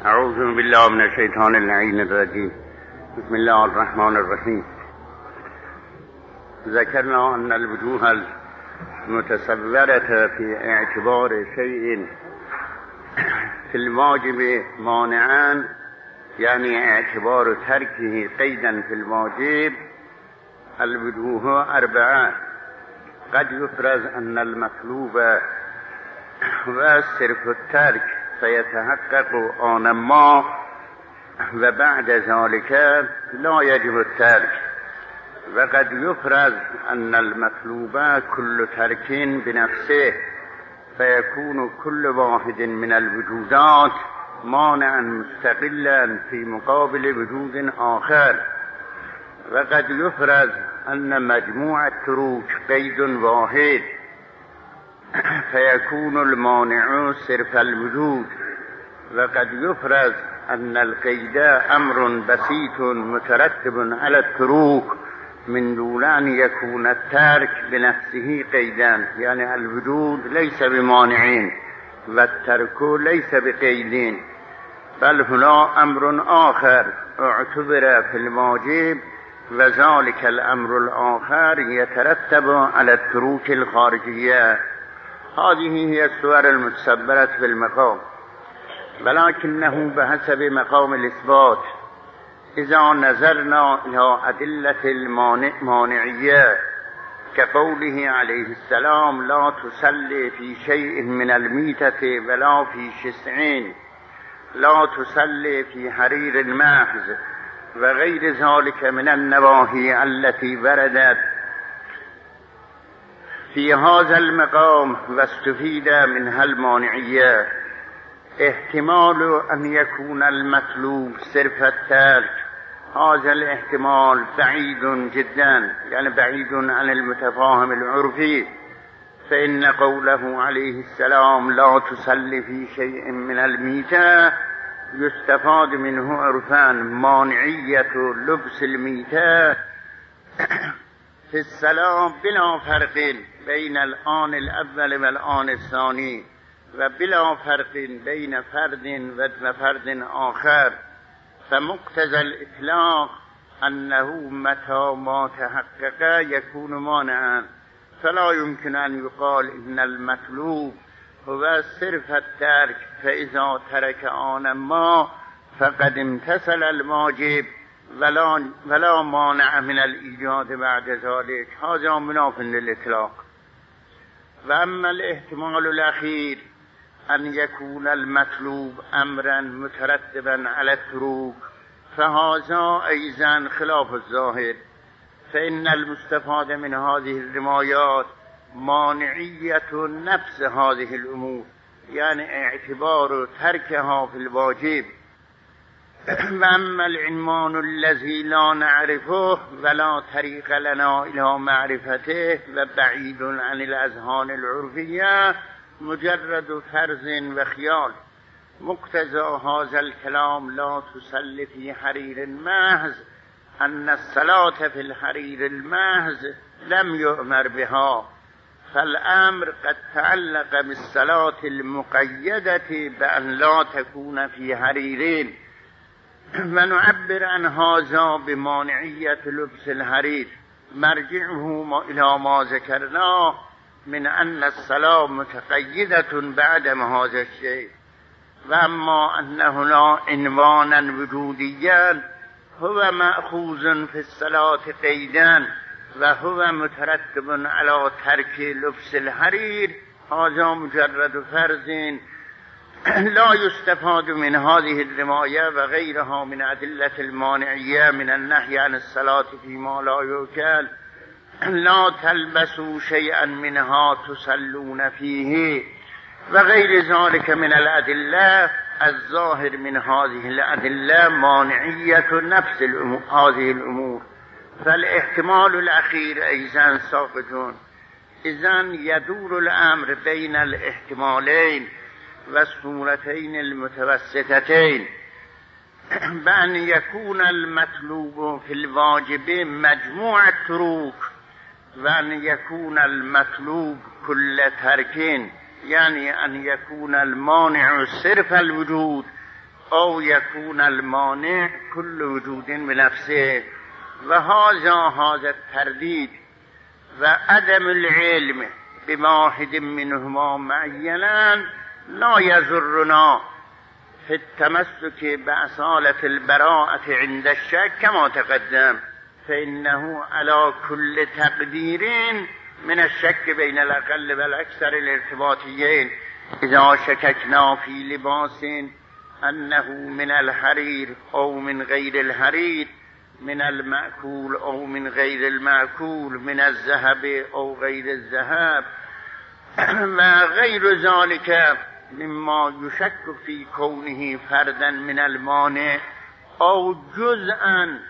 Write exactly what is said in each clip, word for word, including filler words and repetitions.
اعوذ بالله من الشیطان اللعین الرجیم. بسم الله الرحمن الرحیم. ذکرنا ان الوجوه المتصورة في اعتبار شيء في الواجب مانعا، يعني اعتبار تركه قيدا في الواجب. الوجوه أربعة: قد يفرز أن المطلوب وصرف الترك فيتحقق آن ما، وبعد ذلك لا يجب الترك. وقد يفرز أن المطلوب كل ترك بنفسه فيكون كل واحد من الوجودات مانعا مستقلا في مقابل وجود آخر. وقد يفرز أن مجموع التروك قيد واحد فيكون المانع صرف الوجود. وقد يفرز أن القيد أمر بسيط مترتب على التروك من دون أن يكون الترك بنفسه قيدا، يعني الوجود ليس بمانعين والترك ليس بقيدين، بل هنا أمر آخر اعتبر في الواجب، وذلك الأمر الآخر يترتب على التروك الخارجية. هذه هي الصور المتصورة في المقام، ولكنه بحسب مقام الإثبات إذا نظرنا إلى أدلة المانعية كقوله عليه السلام: لا تصلي في شيء من الميتة ولا في شسعين، لا تصلي في حرير المحز، وغير ذلك من النواهي التي وردت في هذا المقام واستفيد منها المانعية. احتمال أن يكون المطلوب صرف الترك، هذا الاحتمال بعيد جدا، يعني بعيد عن المتفاهم العرفي، فإن قوله عليه السلام لا تصلي في شيء من الميتة يستفاد منه عرفان مانعية لبس الميتة في الصلاة بلا فرق بين الآن الأول والآن الثاني، وبلا فرق بين فرد وفرد آخر. فمقتضى الإطلاق أنه متى ما تحقق يكون مانعا، فلا يمكن أن يقال إن المطلوب هو صرف الترك، فإذا ترك آن ما فقد امتثل الواجب ولا, ولا مانع من الإيجاد بعد ذلك. هذا مناف للإطلاق. وأما الاحتمال الأخير أن يكون المطلوب أمرا مترتبا على التروك، فهذا أيضا خلاف الظاهر، فإن المستفاد من هذه الرمايات مانعية نفس هذه الأمور، يعني اعتبار تركها في الواجب. وأما العنوان الذي لا نعرفه ولا طريق لنا إلى معرفته وبعيد عن الأذهان العرفية مجرد فرض وخيال، مقتضى هذا الكلام لا تصلي في حرير المحز أن الصلاة في الحرير المحز لم يؤمر بها، فالأمر قد تعلق بالصلاة المقيدة بأن لا تكون في حريرين. ونعبر عن هذا بمانعية لبس الحرير، مرجعه إلى ما ذكرناه من أن الصلاة متقيدة بعدم هذا الشيء. وأما أن هنا عنوانا وجوديا هو مأخوذ في الصلاة قيدا وهو مترتب على ترك لبس الحرير، هذا مجرد فرض لا يستفاد من هذه الرماية وغيرها من أدلة المانعية من النهي عن الصلاة فيما لا يؤكل. لا تلبسوا شيئا منها تصلون فيه، وغير ذلك من الأدلة. الظاهر من هذه الأدلة مانعية نفس الأمور هذه الأمور، فالاحتمال الأخير أيضا ساقط. إذن يدور الأمر بين الاحتمالين والصورتين المتوسطتين، بأن يكون المطلوب في الواجب مجموع التروك، وأن يكون المطلوب كل ترك، يعني أن يكون المانع صرف الوجود او یکون المانع کل وجود بنفسه و هذا هذا التردید و عدم العلم بواحد منهما معینا لا یضرنا في التمسك بأصالة البراءة عند الشك كما تقدم، فإنه على كل تقدير من الشك بين الأقل والأكثر الارتباطيين إذا شككنا في لباس أنه من الحرير أو من غير الحرير، من المأكول أو من غير المأكول، من الذهب أو غير الذهب وغير ذلك مما يشك في كونه فردا من المانع أو جزءا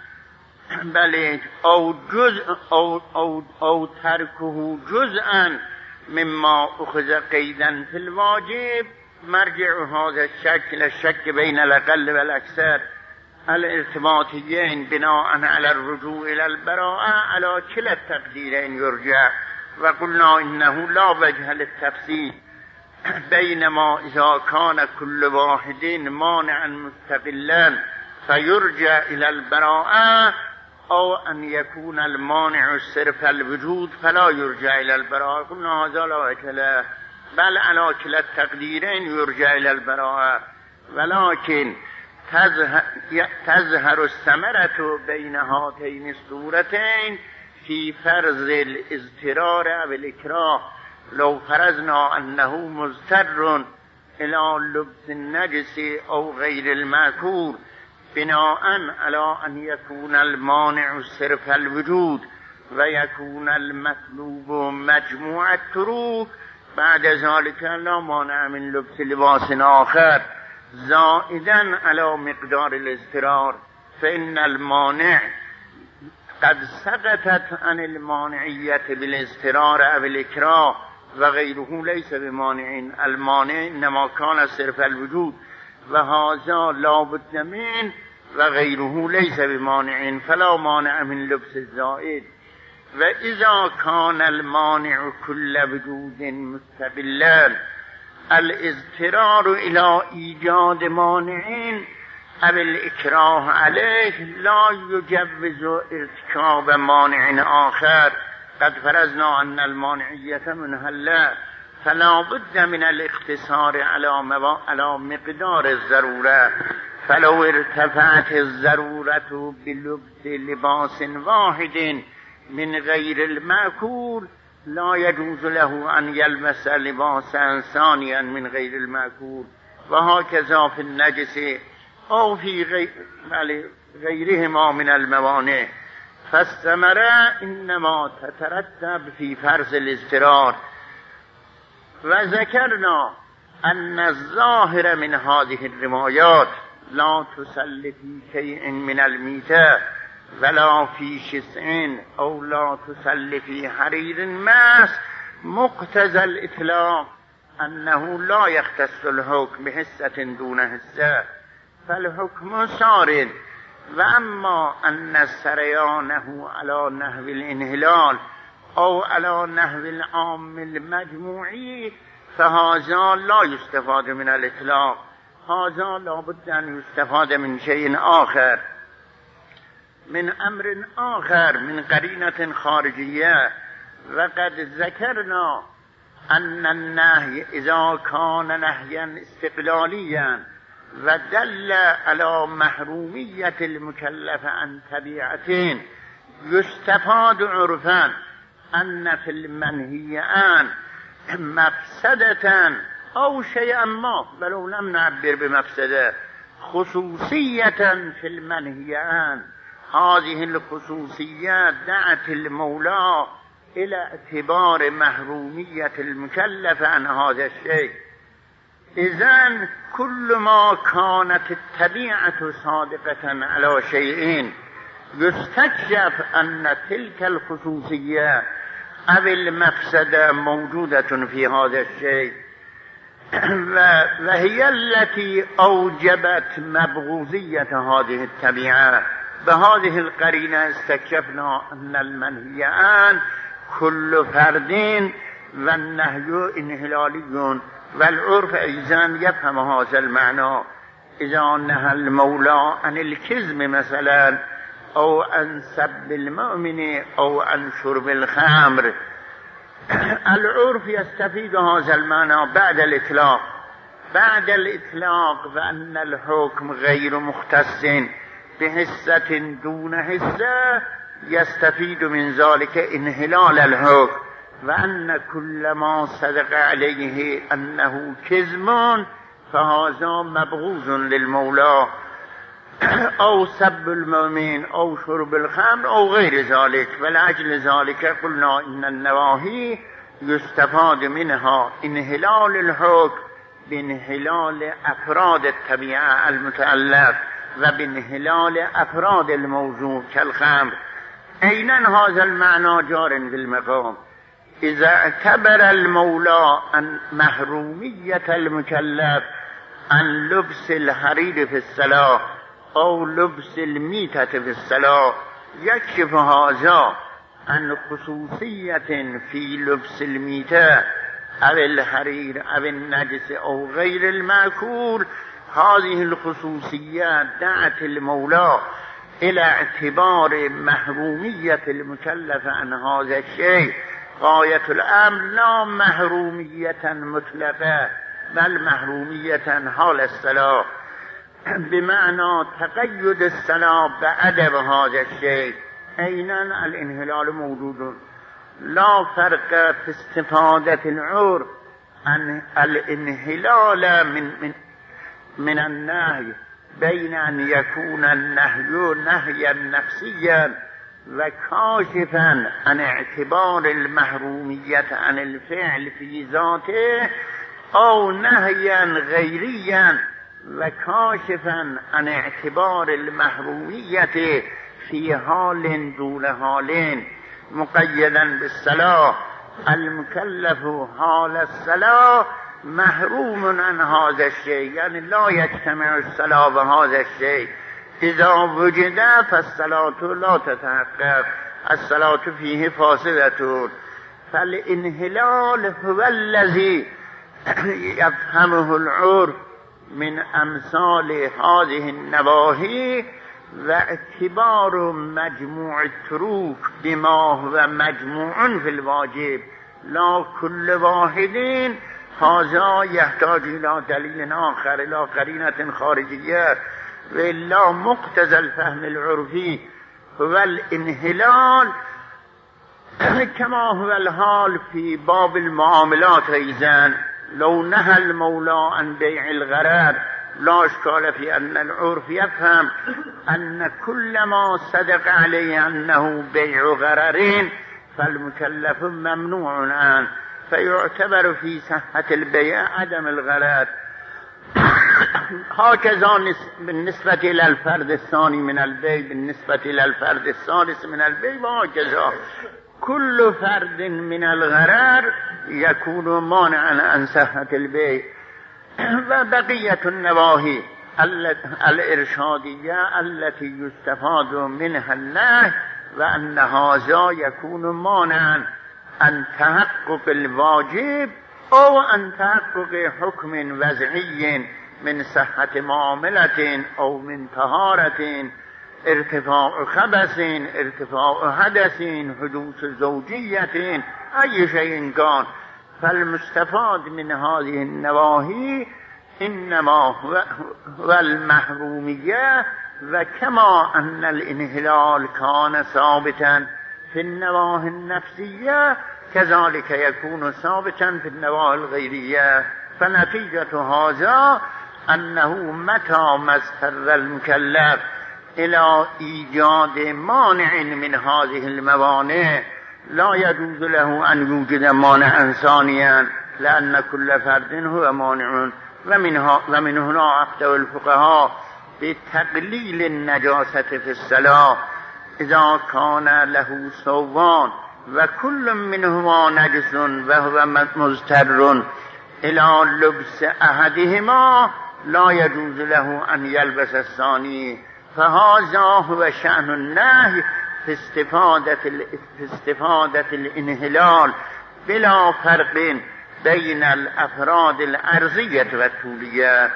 بل أو جزء أو, أو, أو تركه جزءا مما أخذ قيدا في الواجب، مرجع هذا الشك للشك بين الأقل والأكثر الارتباطيين بناء على الرجوع إلى البراءة على كلا التقديرين يرجع. وقلنا إنه لا وجه للتفصيل بينما إذا كان كل واحد مانعا مستقلا فيرجع إلى البراءة، أو أن يكون المانع صرف الوجود فلا يرجع إلى البراءة. قلنا هذا لا وجه له، بل على كلا التقديرين يرجع إلى البراءة، ولكن تظهر, تظهر الثمرة بين هاتين الصورتين في فرض الاضطرار أو الإكراه. لو فرضنا أنه مضطر إلى لبس النجس أو غير المأكول بناء على أن يكون المانع صرف الوجود ويكون المطلوب مجموع التروك، بعد ذلك لا مانع من لبس لباس آخر زائدا على مقدار الاضطرار، فإن المانع قد سقطت عن المانعية بالاضطرار أو الإكراه وغيره ليس بمانع. المانع إنما كان صرف الوجود وهذا لا بد من وغيره ليس بمانع، فلا مانع من لبس الزائد. وإذا كان المانع كل وجود مستقلا الاضطرار إلى إيجاد مانعين أو الإكراه عليه لا يجوز ارتكاب مانع آخر. قد فرضنا أن المانعية منهلة، فلا بد من الاقتصار على على مقدار الضرورة. فلو ارتفعت الضرورة بلبس لباس واحد من غير المأكول لا يجوز له أن يلبس لباسا ثانيا من غير المأكول، وهكذا في النجس أو في غير غيرهما من الموانع. فالثمرة إنما تترتب في فرض الاضطرار. وذكرنا أن الظاهر من هذه الروايات لا تسل في شيء من الميتة ولا في شسع أو لا تسل في حرير ماس، مقتضى الإطلاق أنه لا يختص الحكم بحسة دون حسة، فالحكم سار. وأما أن سريانه على نحو الانهلال أو على نحو العام المجموعي فهذا لا يستفاد من الإطلاق، هذا لا بد أن يستفاد من شيء آخر، من أمر آخر، من قرينة خارجية. وقد ذكرنا أن النهي إذا كان نهيا استقلاليا ودل على محرومية المكلف عن طبيعتين، يستفاد عرفا أن في المنهي عن مفسدة أو شيئا ما ولو لم نعبر بمفسدة خصوصية في المنهي عن. هذه الخصوصيات دعت المولى إلى اعتبار محرومية المكلف عن هذا الشيء. إذن كل ما كانت الطبيعة صادقة على شيء يستكشف أن تلك الخصوصية أو المفسدة موجودة في هذا الشيء، وهي التي أوجبت مبغوضية هذه الطبيعة. بهذه القرينة استكشفنا أن المنهي عن كل فرد والنهي انهلالي، والعرف أيضا يفهم هذا المعنى. اذا نهى المولى عن الكذب مثلا او عن سب المؤمن او عن شرب الخمر. العرف يستفيد هذا المعنى بعد الإطلاق. بعد الإطلاق فأن الحكم غير مختص بحسة دون حسة، يستفيد من ذلك انحلال الحكم، وأن كل ما صدق عليه أنه كذب فهذا مبغوض للمولى، أو سب المؤمن أو شرب الخمر أو غير ذلك. ولأجل ذلك قلنا إن النواهي يستفاد منها انحلال الحكم بانحلال أفراد الطبيعة المتألف وبانحلال أفراد الموضوع كالخمر. أيضا هذا المعنى جار بالمقام. إذا اعتبر المولى أن محرومية المكلف عن لبس الحرير في الصلاة أو لبس الميتة في الصلاة، يكشف هذا عن خصوصية في لبس الميتة أو الحرير أو النجس أو غير المأكول. هذه الخصوصيات دعت المولى إلى اعتبار محرومية المكلف عن هذا الشيء. غاية الأمر لا محرومية مطلقة بل محرومية حال الصلاة، بمعنى تقيد الصلاة بعدم هذا الشيء. أيضا الانحلال موجود. لا فرق في استفادة العرف عن الانحلال من, من, من النهي بين أن يكون النهي نهيا نفسيا وكاشفا عن اعتبار المحرومية عن الفعل في ذاته، أو نهيا غيريا وكاشفا عن اعتبار المحرومية في حال دون حال مقيدا بالصلاة. المكلف حال الصلاة محروم عن هذا الشيء، يعني لا يجتمع الصلاة بهذا الشيء. إذا وجد فالصلاة لا تتحقق، الصلاة فيه فاسدة. فالانحلال هو الذي يفهمه العرف من أمثال هذه النواهي، واعتبار مجموع التروك بما هو مجموع في الواجب لا كل واحد. هذا يحتاج إلى دليل آخر، إلى قرينة خارجية، وإلا مقتضى الفهم العرفي هو الانحلال كما هو الحال في باب المعاملات. أيضا لو نهى المولى عن بيع الغرر لا اشكال في أن العرف يفهم أن كل ما صدق عليه أنه بيع غرر فالمكلف ممنوع عنه، فيعتبر في صحة البيع عدم الغرر. هكذا بالنسبة إلى الفرد الثاني من البيع، بالنسبة إلى الفرد الثالث من البيع، وهكذا كل فرد من الغرر يكون مانعا عن صحة البيع. وبقية النواهي الإرشادية التي يستفاد منها النهي، وأن هذا يكون مانعا عن تحقق الواجب أو عن تحقق حكم وضعي من صحة معاملة أو من طهارة، ارتفاع خبث، ارتفاع حدث، حدوث زوجية، أي شيء كان. فالمستفاد من هذه النواهي إنما هو المحرومية. وكما أن الانحلال كان ثابتا في النواهي النفسية كذلك يكون ثابتا في النواهي الغيرية. فنتيجة هذا أنه متى ما اضطر المكلف إلى إيجاد مانع من هذه الموانع لا يجوز له أن يوجد مانعا ثانيا، لأن كل فرد هو مانع. ومنها ومن هنا أفتى الفقهاء بتقليل النجاسة في الصلاة إذا كان له ثوبان وكل منهما نجس وهو مضطر إلى لبس أحدهما لا يجوز له أن يلبس الثاني. فهذا هو شأن النهي في استفادة, في استفادة الانحلال بلا فرق بين الأفراد الأرضية والطولية.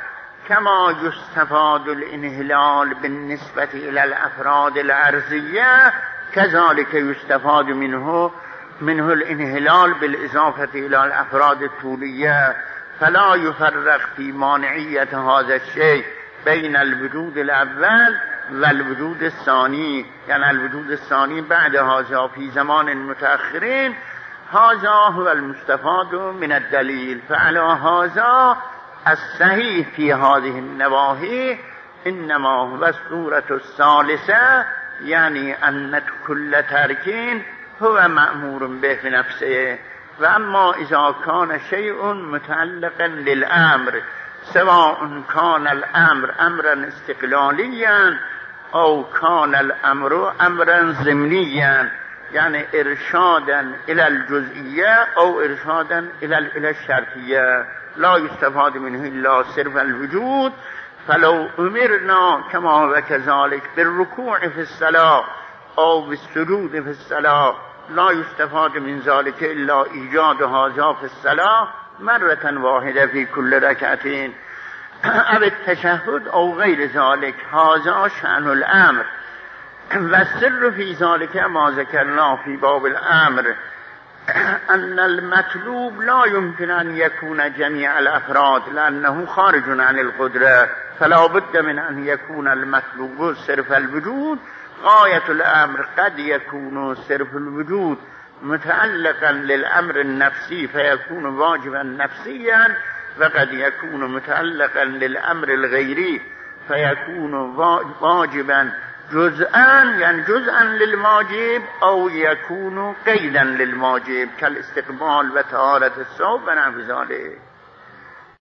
كما يستفاد الانحلال بالنسبة إلى الأفراد الأرضية كذلك يستفاد منه منه الانحلال بالإضافة إلى الأفراد الطولية، فلا يفرق في مانعية هذا الشيء بين الوجود الأول والوجود الثاني، يعني الوجود الثاني بعد هذا في زمان متأخرين. هذا هو المستفاد من الدليل. فعلى هذا الصحيح في هذه النواحي إنما هو الصورة الثالثة، يعني أن كل ترك هو مأمور به في نفسه. وأما إذا كان شيء متعلقا للأمر، سواء كان الأمر أمرا استقلاليا أو كان الأمر أمرا ضمنيا، يعني إرشادا إلى الجزئية أو إرشادا إلى إلى الشرطية، لا يستفاد منه إلا صرف الوجود. فلو أمرنا كما وكذلك بالركوع في الصلاة أو بالسجود في الصلاة لا يستفاد من ذلك إلا إيجاد هذا في الصلاة مرة واحدة في كل ركعتين أو التشهد أو غير ذلك. هذا شأن الأمر، والسر في ذلك ما ذكرنا في باب الأمر أن المطلوب لا يمكن أن يكون جميع الأفراد لأنه خارج عن القدرة، فلا بد من أن يكون المطلوب صرف الوجود. غاية الأمر قد يكون صرف الوجود متعلقا للأمر النفسي فيكون واجبا نفسيا، وقد يكون متعلقا للأمر الغيري فيكون واجبا جزءا، يعني جزءا للواجب، أو يكون قيدا للواجب كالاستقبال وطهارة الثوب ونحو ذلك.